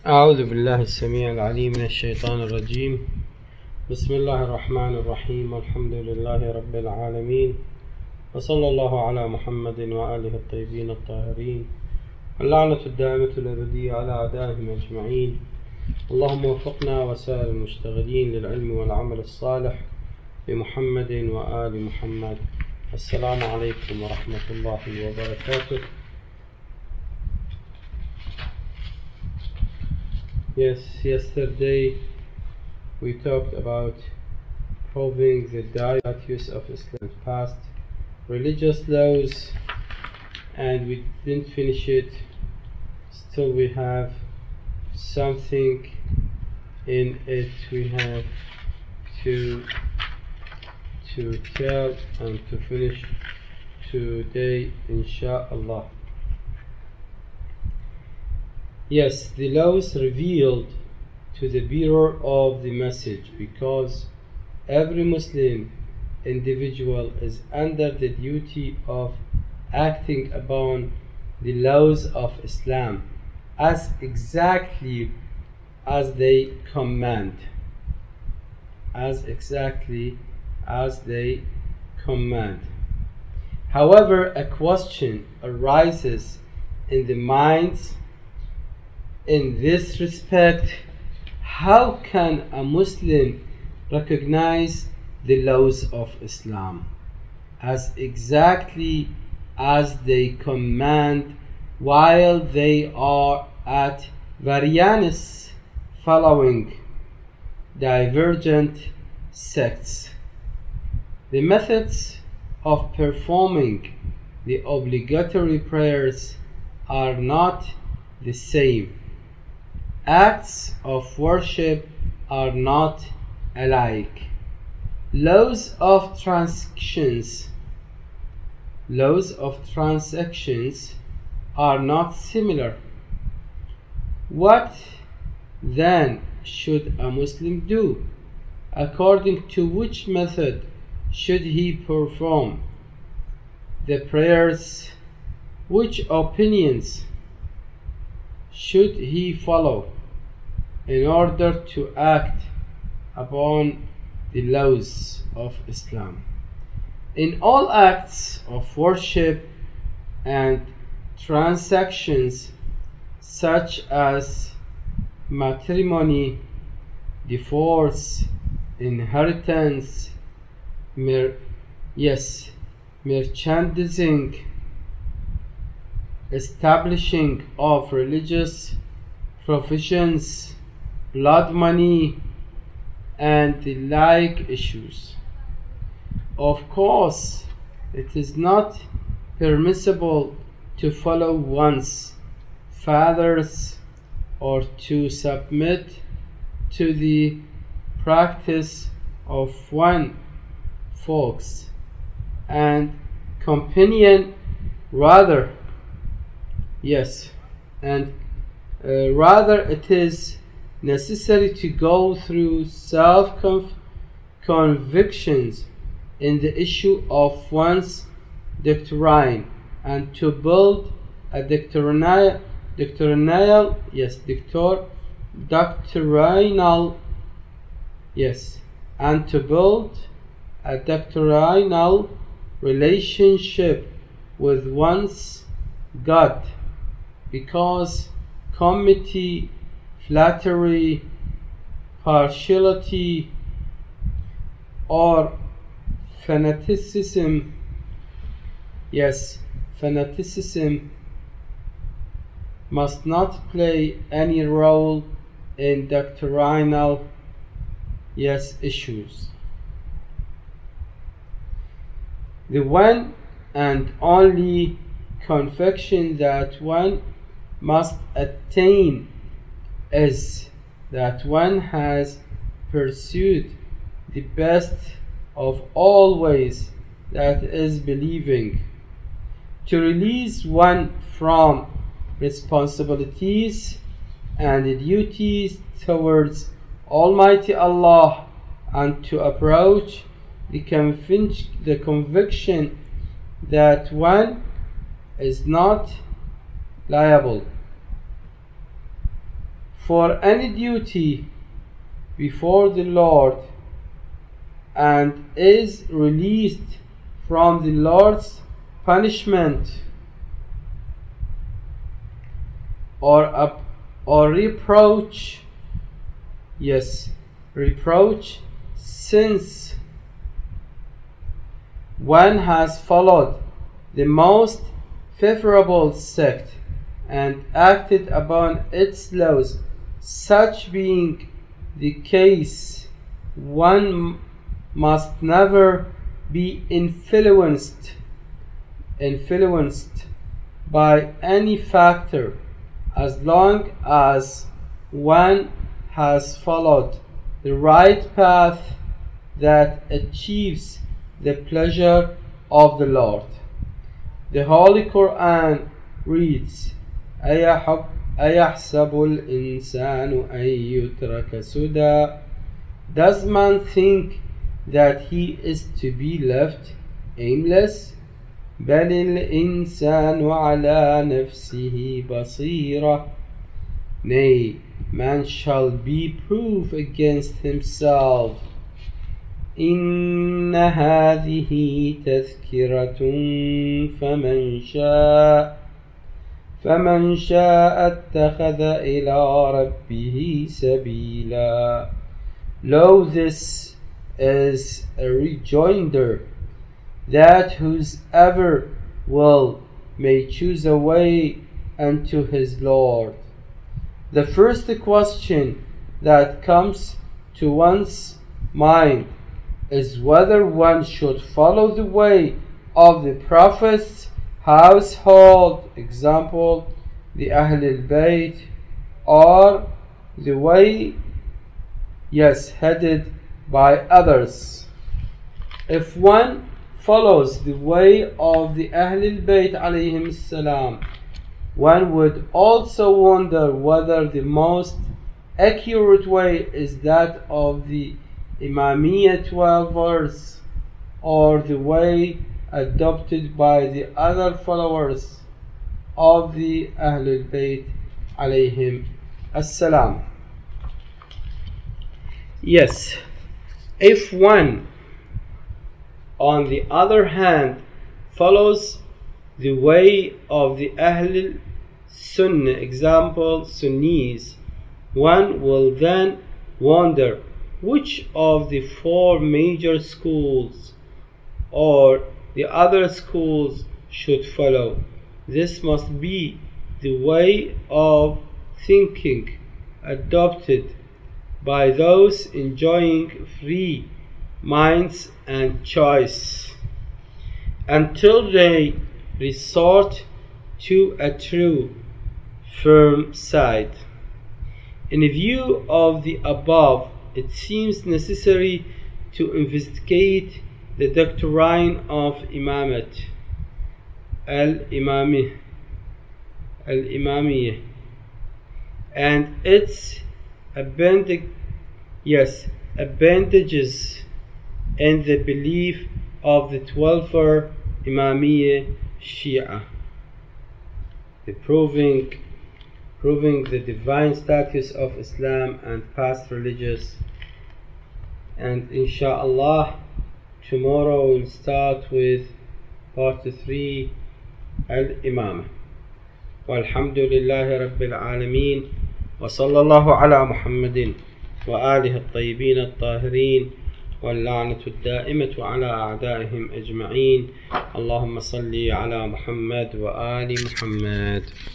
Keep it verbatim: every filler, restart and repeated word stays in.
أعوذ بالله السميع العليم من الشيطان الرجيم. بسم الله الرحمن الرحيم. والحمد لله رب العالمين، وصلى الله على محمد وآله الطيبين الطاهرين، اللعنة الدائمة الأبدية على أعدائهم أجمعين. اللهم وفقنا وسائر المشتغلين للعلم والعمل الصالح بمحمد وآل محمد. السلام عليكم ورحمة الله وبركاته. Yes, yesterday we talked about proving the direct use of Islam's past religious laws, and we didn't finish it. Still we have something in it we have to to tell and to finish today, inshallah. Yes, the laws revealed to the bearer of the message, because every Muslim individual is under the duty of acting upon the laws of Islam as exactly as they command. As exactly as they command. However, a question arises in the minds in this respect: how can a Muslim recognize the laws of Islam as exactly as they command while they are at variance following divergent sects? The methods of performing the obligatory prayers are not the same. Acts of worship are not alike. Laws of transactions laws of transactions are not similar. What then should a Muslim do? According to which method should he perform the prayers? Which opinions should he follow in order to act upon the laws of Islam? In all acts of worship and transactions, such as matrimony, divorce, inheritance, mer- yes, merchandising, establishing of religious professions, blood money, and the like issues. Of course, it is not permissible to follow one's fathers or to submit to the practice of one folks and companion, rather yes and uh, rather it is necessary to go through self-convictions in the issue of one's doctrine and to build a doctrinal doctrinal yes doctor, doctrinal yes and to build a doctrinal relationship with one's God, because committee, flattery, partiality, or fanaticism, yes, fanaticism must not play any role in doctrinal, yes, issues. The one and only conviction that one must attain is that one has pursued the best of all ways, that is believing. To release one from responsibilities and duties towards Almighty Allah and to approach the, convic- the conviction that one is not liable for any duty before the Lord and is released from the Lord's punishment or a, or reproach, yes, reproach, since one has followed the most favorable sect and acted upon its laws, such being the case, one must never be influenced influenced by any factor as long as one has followed the right path that achieves the pleasure of the Lord. The Holy Quran reads, أَيَحْسَبُ الْإِنسَانُ أَن يُتْرَكَ سُدًى? Does man think that he is to be left aimless? بَلِ الْإِنسَانُ عَلَى نَفْسِهِ بَصِيرَةٌ. Nay, man shall be proof against himself. إِنَّ هَذِهِ تَذْكِرَةٌ فَمَنْ شَاءَ فَمَنْ شَاءَ اتَّخَذَ إِلَى رَبِّهِ سَبِيلًا. Lo, this is a rejoinder that whosoever will may choose a way unto his Lord. The first question that comes to one's mind is whether one should follow the way of the Prophet's household, example, the Ahlul Bayt, or the way, yes, headed by others. If one follows the way of the Ahlul Bayt alayhim salam, one would also wonder whether the most accurate way is that of the Imamiyya twelvers or the way adopted by the other followers of the Ahlul Bayt alayhim as-salam. Yes, if one, on the other hand, follows the way of the Ahlul Sunnah, example, Sunnis, one will then wonder which of the four major schools or the other schools should follow. This must be the way of thinking adopted by those enjoying free minds and choice, until they resort to a true, firm side. In view of the above, it seems necessary to investigate the doctrine of Imamat, Al-Imamiyah, Al-Imamiyah, and its appendix, yes, appendages in the belief of the twelver Imamiyya Shia, the proving proving the divine status of Islam and past religious. And inshallah, tomorrow we'll start with part three, Al-Imamah. Walhamdulillahi Rabbil Alameen, wa sallallahu ala Muhammadin wa alihi at-tayyibin at-tahirin, واللعنة الدائمة على أعدائهم أجمعين. اللهم صل على محمد وآل محمد.